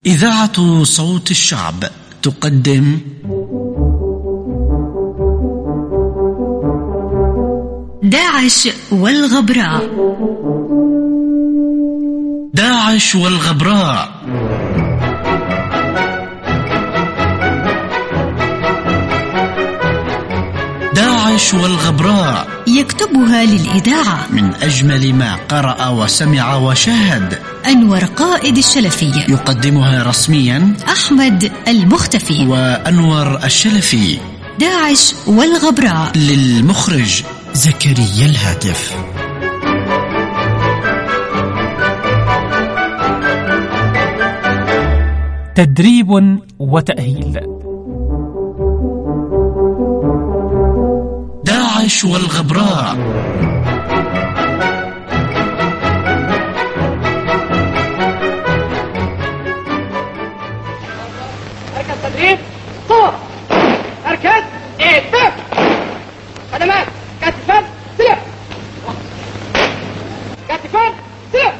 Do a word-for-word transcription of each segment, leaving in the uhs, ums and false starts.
إذاعة صوت الشعب تقدم داعش والغبراء. داعش والغبراء. داعش والغبراء يكتبها للإذاعة من أجمل ما قرأ وسمع وشاهد أنور قائد الشلفي. يقدمها رسميا أحمد المختفي وأنور الشلفي. داعش والغبراء للمخرج زكريا الهاتف. تدريب وتأهيل. داعش والغبراء. اركز تدريب صور. اركز اتفق خدمات كتفان سلف كتفان سلف.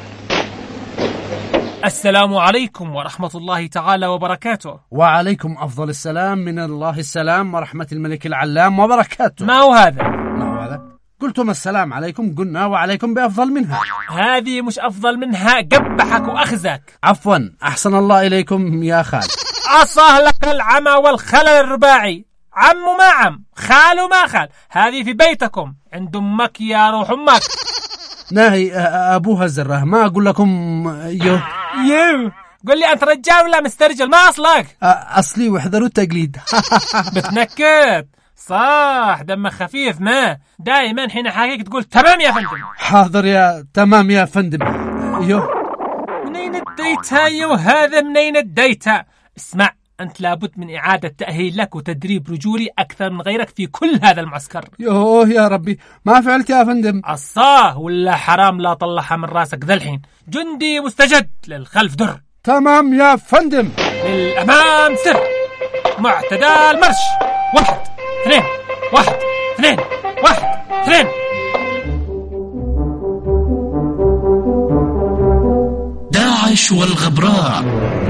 السلام عليكم ورحمة الله تعالى وبركاته. وعليكم أفضل السلام من الله السلام ورحمة الملك العلام وبركاته. ما هو هذا؟ ما هو هذا؟ قلتم السلام عليكم، قلنا وعليكم بأفضل منها. هذه مش أفضل منها، قبحك وأخزك. عفوا، أحسن الله إليكم يا خال. عصاه لك العمى والخلل الرباعي. عم ما عم، خال وما خال، هذه في بيتكم عند أمك يا روح أمك. ناهي أبوها الزره، ما أقول لكم يو يو قل لي أنت رجال ولا مسترجل؟ ما أصلك؟ أصلي واحذروا التقليد. بتنكت صح، دمك خفيف. ما دائما حين حاكيك تقول تمام يا فندم. حاضر يا تمام يا فندم. يو منين اديتها يو هذا؟ منين اديتها؟ اسمع، أنت لابد من إعادة تأهيل لك وتدريب رجولي أكثر من غيرك في كل هذا المعسكر. يوه يا ربي، ما فعلت يا فندم. عصاه ولا حرام لا طلعها من راسك ذا الحين. جندي مستجد، للخلف در. تمام يا فندم. للأمام سر. معتدال مرش. واحد اثنين واحد اثنين واحد اثنين. داعش والغبراء.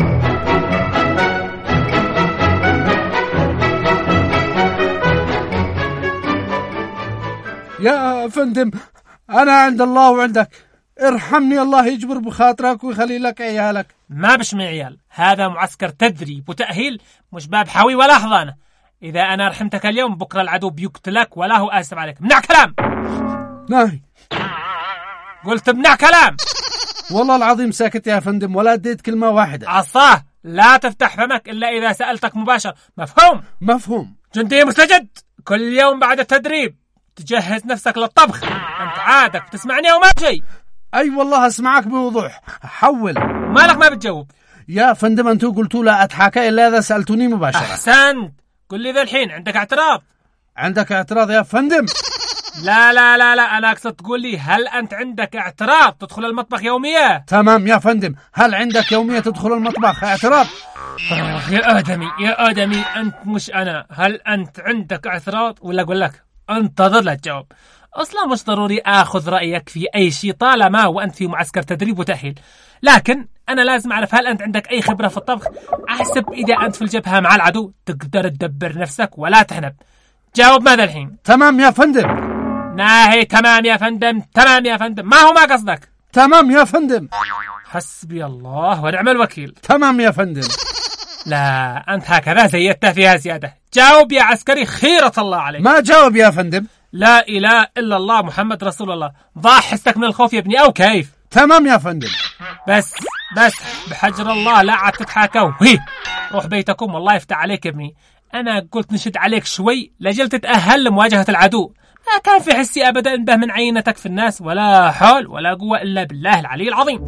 يا فندم، أنا عند الله وعندك، ارحمني الله يجبر بخاطرك ويخلي لك عيالك. ما بش عيال، هذا معسكر تدريب وتأهيل، مش باب حاوي ولا حضانة. إذا أنا رحمتك اليوم بكرة العدو بيقتلك ولا هو آسف عليك. منع كلام. ناهي قلت منع كلام. والله العظيم ساكت يا فندم، ولا اديت كلمة واحدة. عصاه، لا تفتح فمك إلا إذا سألتك مباشر. مفهوم؟ مفهوم. جندي مستجد، كل يوم بعد التدريب تجهز نفسك للطبخ. أنت عادك تسمعني أو ما شيء؟ أي والله أسمعك بوضوح. حول. مالك ما بتجاوب؟ يا فندم أنتوا قلتوا لا أتحاكى إلا إذا سألتوني مباشرة. أحسنت. قل لي ذا الحين عندك اعتراض؟ عندك اعتراض يا فندم؟ لا لا لا لا، أنا أقصد تقول لي هل أنت عندك اعتراض تدخل المطبخ يومية؟ تمام يا فندم. هل عندك يومية تدخل المطبخ اعتراض؟ آه يا آدمي يا آدمي، أنت مش أنا. هل أنت عندك اعتراض ولا أقول لك؟ انتظر لا تجاوب. أصلا مش ضروري أخذ رأيك في أي شيء طالما وأنت في معسكر تدريب وتأهيل، لكن أنا لازم أعرف هل أنت عندك أي خبرة في الطبخ؟ أحسب إذا أنت في الجبهة مع العدو تقدر تدبر نفسك ولا تهنب. جاوب ماذا الحين؟ تمام يا فندم. ناهي تمام يا فندم. تمام يا فندم، ما هو ما قصدك؟ تمام يا فندم. حسبي الله ونعم الوكيل. تمام يا فندم. لا، أنت هكذا زيدتها فيها زيادة. جاوب يا عسكري، خيرة الله عليك. ما جاوب يا فندم. لا إله إلا الله محمد رسول الله. ضاع حسك من الخوف يا ابني أو كيف؟ تمام يا فندم. بس بس بحجر الله لا عاد تتحاكوا. هي روح بيتكم والله يفتح عليك يا ابني. أنا قلت نشد عليك شوي لجل تتأهل لمواجهة العدو. ما كان في حسي أبدا به من عينتك في الناس، ولا حول ولا قوة إلا بالله العلي العظيم.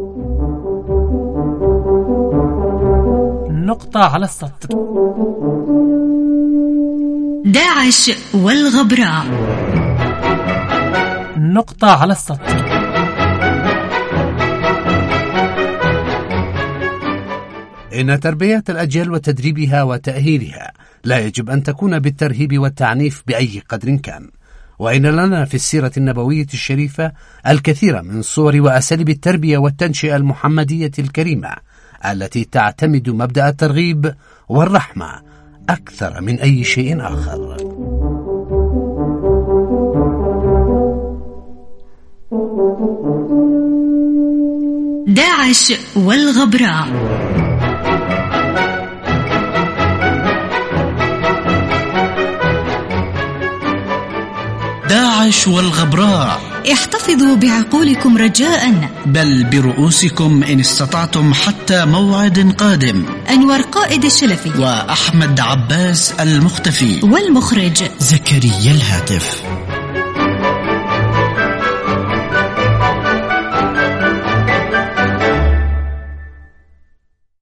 نقطة على السطر. داعش والغبراء. نقطة على السطر. إن تربية الأجيال وتدريبها وتأهيلها لا يجب أن تكون بالترهيب والتعنيف بأي قدر كان، وإن لنا في السيرة النبوية الشريفة الكثير من صور وأساليب التربية والتنشئة المحمدية الكريمة التي تعتمد مبدأ الترغيب والرحمة أكثر من أي شيء آخر. داعش والغبراء. داعش والغبراء. احتفظوا بعقولكم رجاء، بل برؤوسكم إن استطعتم حتى موعد قادم. أنور قائد الشلفي وأحمد عباس المختفي، والمخرج زكريا الهاتف.